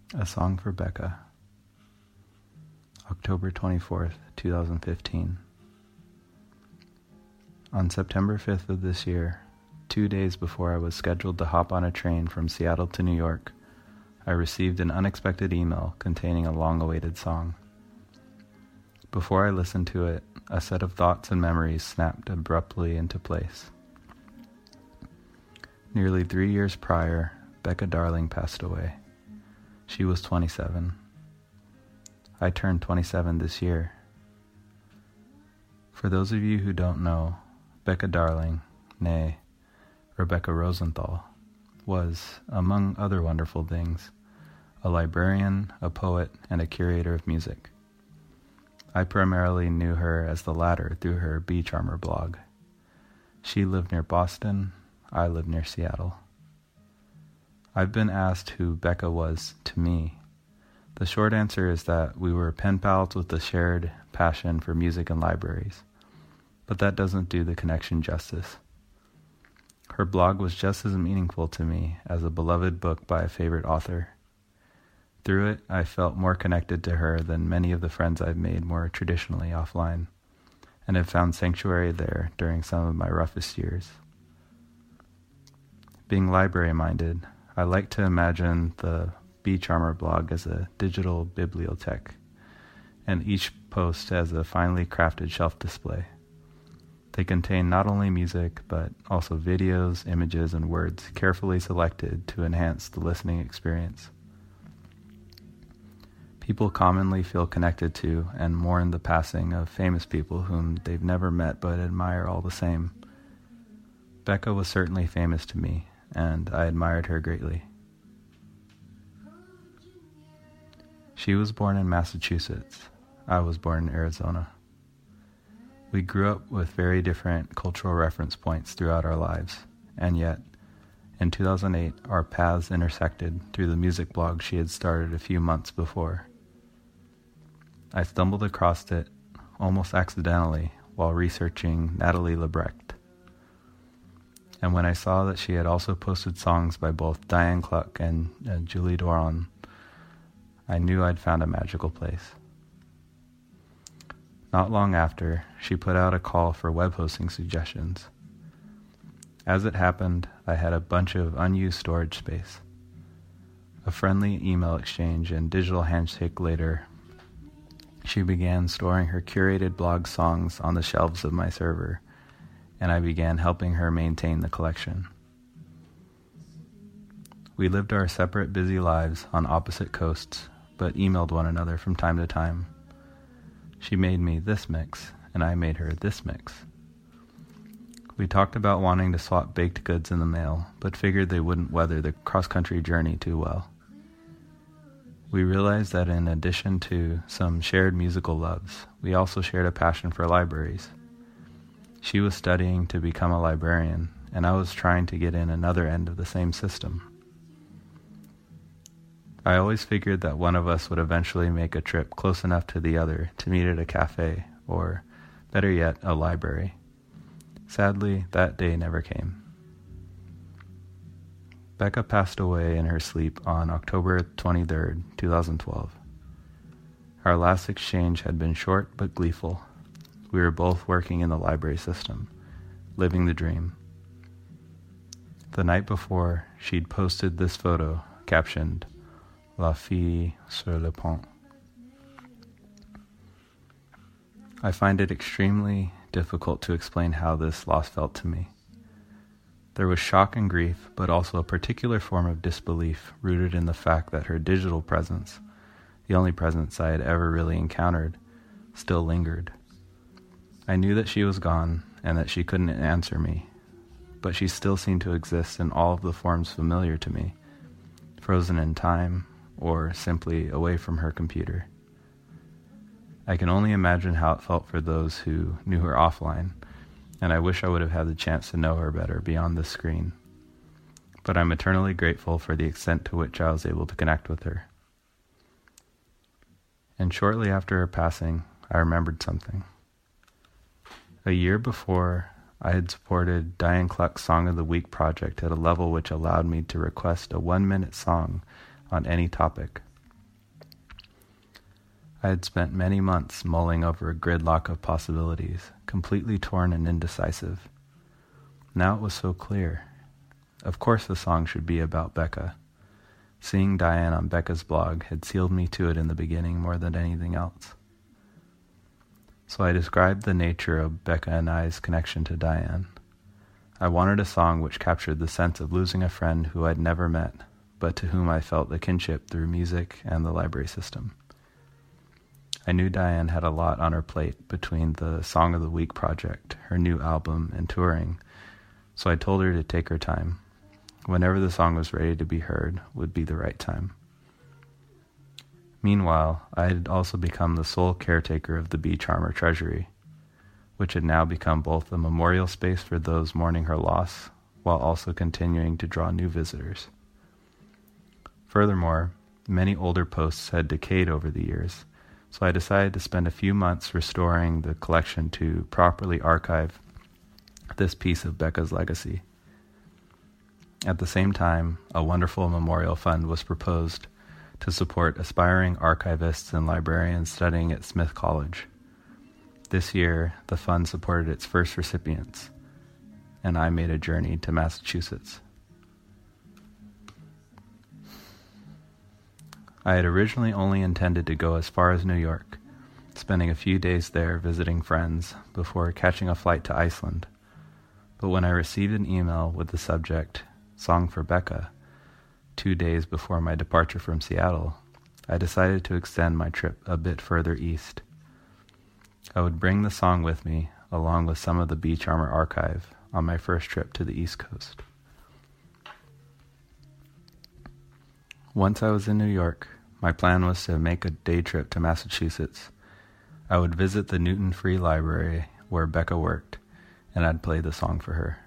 A Song for Becca, October 24th, 2015. On September 5th of this year, 2 days before I was scheduled to hop on a train from Seattle to New York, I received an unexpected email containing a long-awaited song. Before I listened to it, a set of thoughts and memories snapped abruptly into place. Nearly 3 years prior, Becca Darling passed away. She was 27. I turned 27 this year. For those of you who don't know, Becca Darling, née Rebecca Rosenthal, was, among other wonderful things, a librarian, a poet, and a curator of music. I primarily knew her as the latter through her Bee Charmer blog. She lived near Boston, I lived near Seattle. I've been asked who Becca was to me. The short answer is that we were pen pals with a shared passion for music and libraries, but that doesn't do the connection justice. Her blog was just as meaningful to me as a beloved book by a favorite author. Through it, I felt more connected to her than many of the friends I've made more traditionally offline, and have found sanctuary there during some of my roughest years. Being library-minded, I like to imagine the Bee Charmer blog as a digital bibliothèque, and each post as a finely crafted shelf display. They contain not only music, but also videos, images, and words carefully selected to enhance the listening experience. People commonly feel connected to and mourn the passing of famous people whom they've never met but admire all the same. Becca was certainly famous to me, and I admired her greatly. She was born in Massachusetts. I was born in Arizona. We grew up with very different cultural reference points throughout our lives, and yet, in 2008, our paths intersected through the music blog she had started a few months before. I stumbled across it almost accidentally while researching Natalie Lebrecht. And when I saw that she had also posted songs by both Diane Cluck and Julie Doiron, I knew I'd found a magical place. Not long after, she put out a call for web hosting suggestions. As it happened, I had a bunch of unused storage space. A friendly email exchange and digital handshake later, she began storing her curated blog songs on the shelves of my server, and I began helping her maintain the collection. We lived our separate busy lives on opposite coasts, but emailed one another from time to time. She made me this mix, and I made her this mix. We talked about wanting to swap baked goods in the mail, but figured they wouldn't weather the cross-country journey too well. We realized that in addition to some shared musical loves, we also shared a passion for libraries. She was studying to become a librarian, and I was trying to get in another end of the same system. I always figured that one of us would eventually make a trip close enough to the other to meet at a cafe, or, better yet, a library. Sadly, that day never came. Becca passed away in her sleep on October 23rd, 2012. Our last exchange had been short but gleeful. We were both working in the library system, living the dream. The night before, she'd posted this photo, captioned, La fille sur le pont. I find it extremely difficult to explain how this loss felt to me. There was shock and grief, but also a particular form of disbelief rooted in the fact that her digital presence, the only presence I had ever really encountered, still lingered. I knew that she was gone and that she couldn't answer me, but she still seemed to exist in all of the forms familiar to me, frozen in time or simply away from her computer. I can only imagine how it felt for those who knew her offline, and I wish I would have had the chance to know her better beyond the screen. But I'm eternally grateful for the extent to which I was able to connect with her. And shortly after her passing, I remembered something. A year before, I had supported Diane Cluck's Song of the Week project at a level which allowed me to request a 1-minute song on any topic. I had spent many months mulling over a gridlock of possibilities, completely torn and indecisive. Now it was so clear. Of course the song should be about Becca. Seeing Diane on Becca's blog had sealed me to it in the beginning more than anything else. So I described the nature of Becca and I's connection to Diane. I wanted a song which captured the sense of losing a friend who I'd never met, but to whom I felt a kinship through music and the library system. I knew Diane had a lot on her plate between the Song of the Week project, her new album, and touring, so I told her to take her time. Whenever the song was ready to be heard would be the right time. Meanwhile, I had also become the sole caretaker of the Bee Charmer Treasury, which had now become both a memorial space for those mourning her loss, while also continuing to draw new visitors. Furthermore, many older posts had decayed over the years, so I decided to spend a few months restoring the collection to properly archive this piece of Becca's legacy. At the same time, a wonderful memorial fund was proposed to support aspiring archivists and librarians studying at Smith College. This year, the fund supported its first recipients, and I made a journey to Massachusetts. I had originally only intended to go as far as New York, spending a few days there visiting friends before catching a flight to Iceland. But when I received an email with the subject, Song for Becca, 2 days before my departure from Seattle, I decided to extend my trip a bit further east. I would bring the song with me, along with some of the Bee Charmer archive, on my first trip to the East Coast. Once I was in New York, my plan was to make a day trip to Massachusetts. I would visit the Newton Free Library where Becca worked, and I'd play the song for her.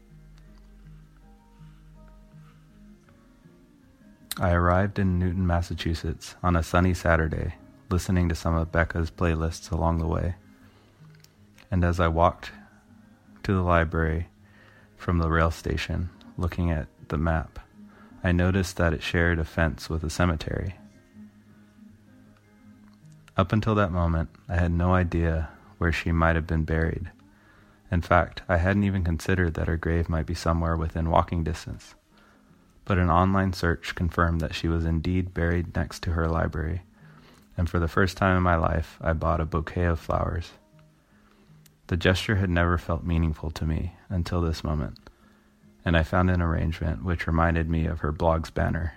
I arrived in Newton, Massachusetts on a sunny Saturday, listening to some of Becca's playlists along the way. And as I walked to the library from the rail station, looking at the map, I noticed that it shared a fence with a cemetery. Up until that moment, I had no idea where she might have been buried. In fact, I hadn't even considered that her grave might be somewhere within walking distance. But an online search confirmed that she was indeed buried next to her library, and for the first time in my life, I bought a bouquet of flowers. The gesture had never felt meaningful to me until this moment, and I found an arrangement which reminded me of her blog's banner.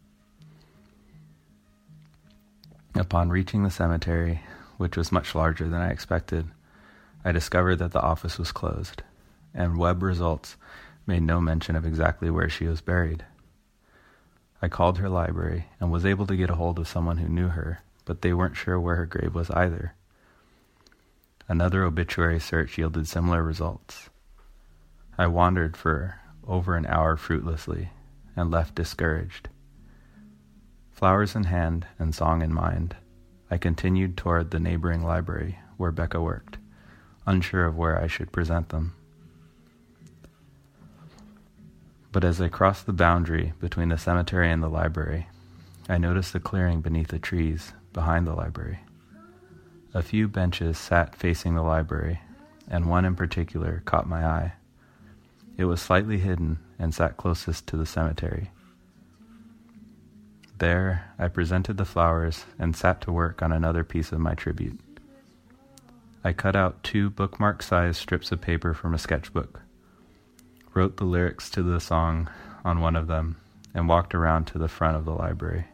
Upon reaching the cemetery, which was much larger than I expected, I discovered that the office was closed, and web results made no mention of exactly where she was buried. I called her library and was able to get a hold of someone who knew her, but they weren't sure where her grave was either. Another obituary search yielded similar results. I wandered for over an hour fruitlessly and left discouraged. Flowers in hand and song in mind, I continued toward the neighboring library where Becca worked, unsure of where I should present them. But as I crossed the boundary between the cemetery and the library, I noticed a clearing beneath the trees behind the library. A few benches sat facing the library, and one in particular caught my eye. It was slightly hidden and sat closest to the cemetery. There, I presented the flowers and sat to work on another piece of my tribute. I cut out 2 bookmark-sized strips of paper from a sketchbook, wrote the lyrics to the song on one of them, and walked around to the front of the library.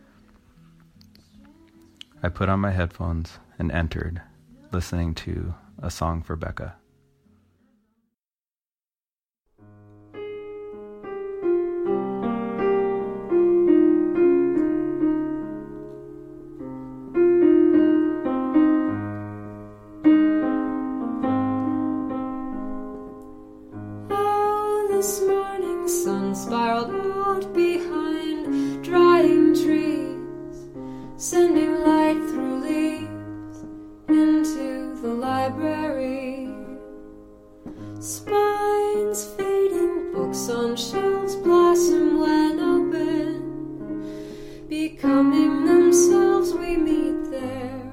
I put on my headphones and entered, listening to A Song for Becca. This morning sun spiraled out behind drying trees, sending light through leaves into the library. Spines fading, books on shelves blossom when open, becoming themselves we meet there.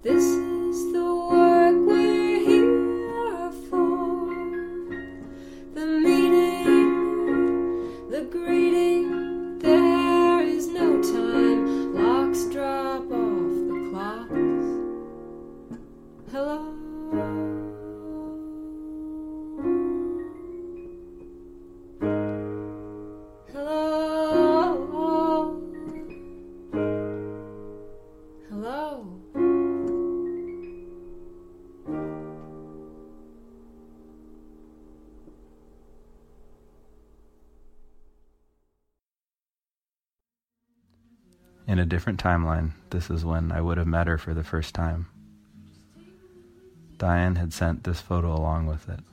This is the work we're here for. The meeting, the greeting, there is no time. Locks drop off the clocks. Hello. In a different timeline, this is when I would have met her for the first time. Diane had sent this photo along with it.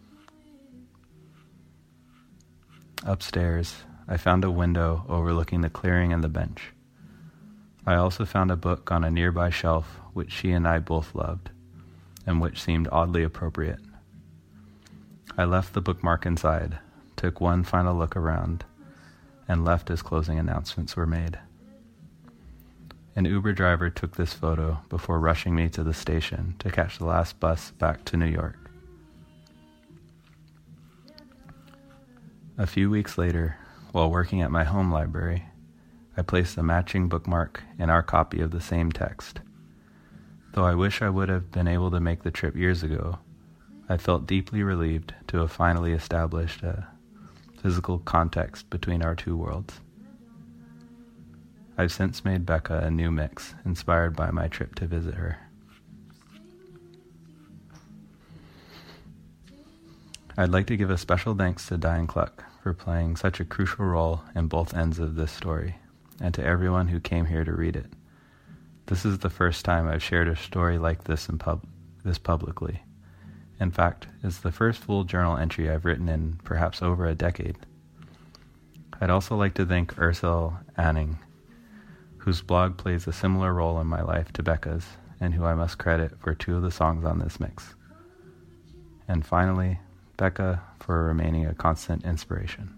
Upstairs, I found a window overlooking the clearing and the bench. I also found a book on a nearby shelf which she and I both loved, and which seemed oddly appropriate. I left the bookmark inside, took one final look around, and left as closing announcements were made. An Uber driver took this photo before rushing me to the station to catch the last bus back to New York. A few weeks later, while working at my home library, I placed a matching bookmark in our copy of the same text. Though I wish I would have been able to make the trip years ago, I felt deeply relieved to have finally established a physical context between our two worlds. I've since made Becca a new mix inspired by my trip to visit her. I'd like to give a special thanks to Diane Cluck for playing such a crucial role in both ends of this story, and to everyone who came here to read it. This is the first time I've shared a story like this publicly. In fact, it's the first full journal entry I've written in perhaps over a decade. I'd also like to thank Ursel Anning, whose blog plays a similar role in my life to Becca's, and who I must credit for 2 of the songs on this mix. And finally, Becca for remaining a constant inspiration.